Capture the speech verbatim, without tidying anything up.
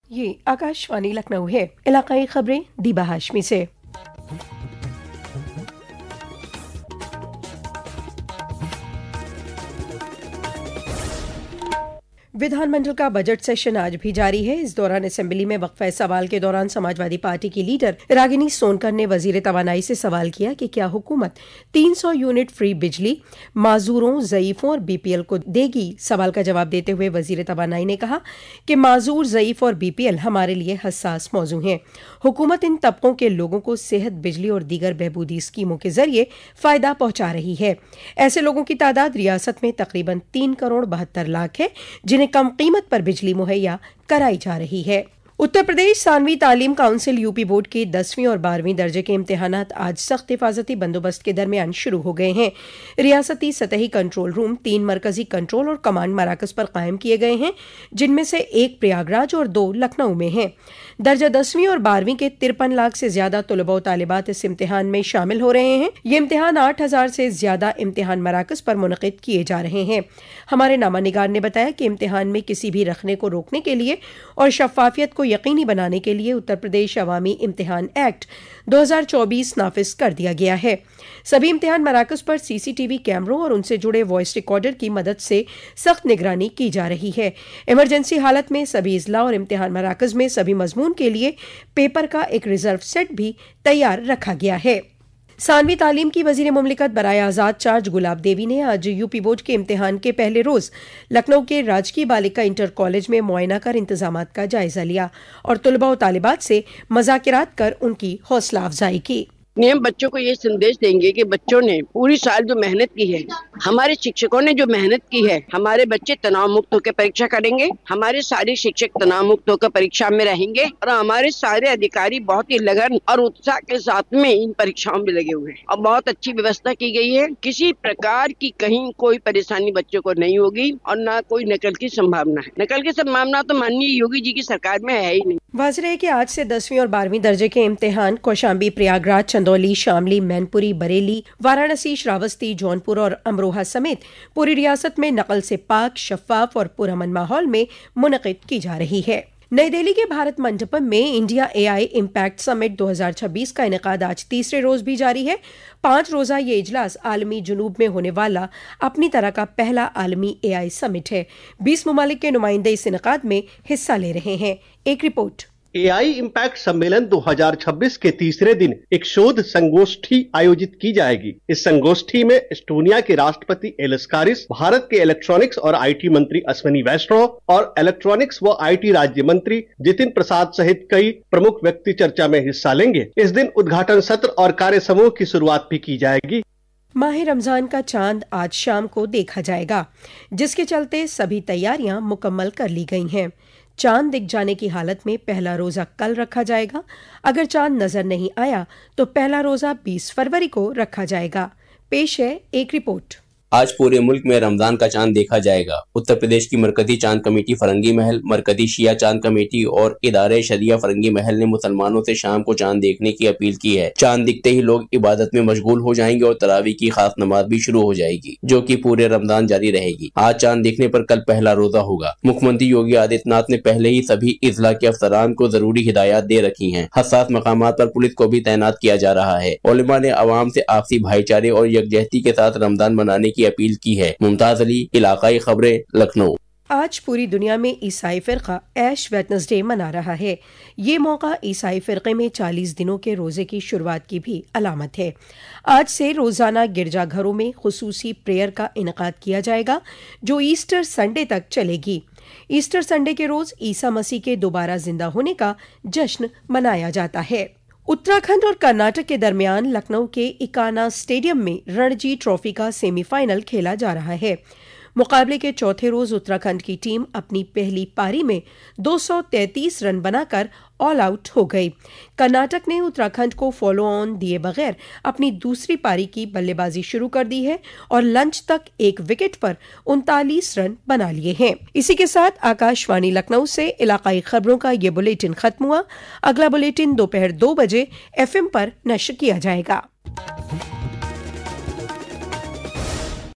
ये आकाशवाणी लखनऊ है। इलाकाई खबरें दीबा हाशमी से। विधानमंडल का बजट सेशन आज भी जारी है। इस दौरान असेंबली में वक्फा सवाल के दौरान समाजवादी पार्टी की लीडर रागिनी सोनकर ने वजीर तवानाई से सवाल किया कि क्या हुकूमत तीन सौ यूनिट फ्री बिजली माजूरों, ज़ईफों और बीपीएल को देगी। सवाल का जवाब देते हुए वजीर तवानाई ने कहा कि माजूर, ज़ईफ और बीपीएल हमारे लिए हसास मौजू हैं। हुकूमत इन तबकों के लोगों को सेहत, बिजली और दीगर बहबूदी स्कीमों के जरिए फायदा पहुंचा रही है। ऐसे लोगों की तादाद रियासत में तकरीबन तीन करोड़ बहत्तर लाख है, जिन्हें कम कीमत पर बिजली मुहैया कराई जा रही है। उत्तर प्रदेश सानवी तालीम काउंसिल यूपी बोर्ड के दसवीं और बारहवीं दर्जे के इम्तिहानात आज सख्त हिफाजती बंदोबस्त के दरमियान शुरू हो गए हैं। रियासती सतही कंट्रोल रूम तीन मरकजी कंट्रोल और कमांड मराकज पर कायम किए गए हैं, जिनमें से एक प्रयागराज और दो लखनऊ में हैं। दर्जा दसवीं और बारहवीं के तिरपन लाख से ज्यादा तलबा और तालिबात इस इम्तिहान में शामिल हो रहे हैं। ये इम्तिहान आठ हजार से ज्यादा इम्तिहान मराकज पर मुनक़िद किए जा रहे हैं। हमारे नामा निगार ने बताया कि इम्तिहान में किसी भी रखने को रोकने के लिए और शफाफियत को यकीनी बनाने के लिए उत्तर प्रदेश अवामी इम्तिहान एक्ट दो हज़ार चौबीस नाफिज कर दिया गया है। सभी इम्तिहान मराकज पर सीसीटीवी कैमरों और उनसे जुड़े वॉइस रिकॉर्डर की मदद से सख्त निगरानी की जा रही है। इमरजेंसी हालत में सभी इजला और इम्तिहान मराकज में सभी मजमून के लिए पेपर का एक रिजर्व सेट भी तैयार रखा गया है। सानवी तालीम की वजीर मुमलिकत बराए आज़ाद चार्ज गुलाब देवी ने आज यूपी बोर्ड के इम्तिहान के पहले रोज लखनऊ के राजकीय बालिका इंटर कॉलेज में मुआयना कर इंतजामात का जायजा लिया और तलबा और तालिबात से मज़ाकिरात कर उनकी हौसला अफजाई की। हम बच्चों को ये संदेश देंगे कि बच्चों ने पूरी साल जो मेहनत की है, हमारे शिक्षकों ने जो मेहनत की है, हमारे बच्चे तनाव मुक्त होकर परीक्षा करेंगे, हमारे सारे शिक्षक तनाव मुक्त होकर परीक्षा में रहेंगे और हमारे सारे अधिकारी बहुत ही लगन और उत्साह के साथ में इन परीक्षाओं में लगे हुए हैं और बहुत अच्छी व्यवस्था की गई है। किसी प्रकार की कहीं कोई परेशानी बच्चों को नहीं होगी और न कोई नकल की संभावना है। नकल की संभावना तो माननीय योगी जी की सरकार में है ही नहीं। वाज़ेह है कि आज से दसवीं और बारहवीं दर्जे के इम्तिहान कौशाम्बी, प्रयागराज, चंदौली, शामली, मैनपुरी, बरेली, वाराणसी, श्रावस्ती, जौनपुर और अमरोहा समेत पूरी रियासत में नकल से पाक, शफाफ और पुरअमन माहौल में मुनक़िद की जा रही है। नई दिल्ली के भारत मंडपम में इंडिया एआई इम्पैक्ट समिट दो हज़ार छब्बीस का इनेकाद आज तीसरे रोज भी जारी है। पांच रोजा ये इजलास आलमी जुनूब में होने वाला अपनी तरह का पहला आलमी एआई समिट है। बीस ममालिक के नुमाइंदे इस इनेकाद में हिस्सा ले रहे हैं। एक रिपोर्ट। एआई इम्पैक्ट सम्मेलन दो हज़ार छब्बीस के तीसरे दिन एक शोध संगोष्ठी आयोजित की जाएगी। इस संगोष्ठी में एस्टोनिया के राष्ट्रपति एलिस कारिस, भारत के इलेक्ट्रॉनिक्स और आईटी मंत्री अश्विनी वैष्णव और इलेक्ट्रॉनिक्स व आईटी राज्य मंत्री जितिन प्रसाद सहित कई प्रमुख व्यक्ति चर्चा में हिस्सा लेंगे। इस दिन उद्घाटन सत्र और कार्य समूह की शुरुआत भी की जाएगी। माह रमजान का चांद आज शाम को देखा जाएगा, जिसके चलते सभी तैयारियां मुकम्मल कर ली गई हैं। चांद दिख जाने की हालत में पहला रोजा कल रखा जाएगा। अगर चांद नजर नहीं आया तो पहला रोजा बीस फरवरी को रखा जाएगा। पेश है एक रिपोर्ट। आज पूरे मुल्क में रमजान का चांद देखा जाएगा। उत्तर प्रदेश की मरकजी चांद कमेटी फरंगी महल, मरकजी शिया चांद कमेटी और इदारे शरिया फरंगी महल ने मुसलमानों से शाम को चांद देखने की अपील की है। चांद दिखते ही लोग इबादत में मशगूल हो जाएंगे और तरावी की खास नमाज भी शुरू हो जाएगी, जो कि पूरे रमजान जारी रहेगी। आज चांद देखने पर कल पहला रोजा होगा। मुख्यमंत्री योगी आदित्यनाथ ने पहले ही सभी इजला के अफसरान को जरूरी हिदायत दे रखी है। हसास मकामात पर पुलिस को भी तैनात किया जा रहा है। उलेमा ने अवाम से आपसी भाईचारे और यकजहती के साथ रमजान मनाने की अपील की है। मुमताज अली, इलाकाई खबरें, लखनऊ। आज पूरी दुनिया में ईसाई फिरका ऐश वेडनेसडे मना रहा है। ये मौका ईसाई फिरके में चालीस दिनों के रोजे की शुरुआत की भी अलामत है। आज से रोजाना गिरजाघरों में खुसूसी प्रेयर का इनेकाद किया जाएगा, जो ईस्टर संडे तक चलेगी। ईस्टर संडे के रोज ईसा मसीह के दोबारा जिंदा होने का जश्न मनाया जाता है। उत्तराखंड और कर्नाटक के दरमियान लखनऊ के इकाना स्टेडियम में रणजी ट्रॉफी का सेमीफाइनल खेला जा रहा है। मुकाबले के चौथे रोज उत्तराखंड की टीम अपनी पहली पारी में दो सौ तैंतीस रन बनाकर ऑल आउट हो गई। कर्नाटक ने उत्तराखंड को फॉलो ऑन दिए बगैर अपनी दूसरी पारी की बल्लेबाजी शुरू कर दी है और लंच तक एक विकेट पर उनतालीस रन बना लिए हैं। इसी के साथ आकाशवाणी लखनऊ से इलाकाई खबरों का ये बुलेटिन खत्म हुआ। अगला बुलेटिन दोपहर दो बजे एफएम पर नश्र किया जाएगा।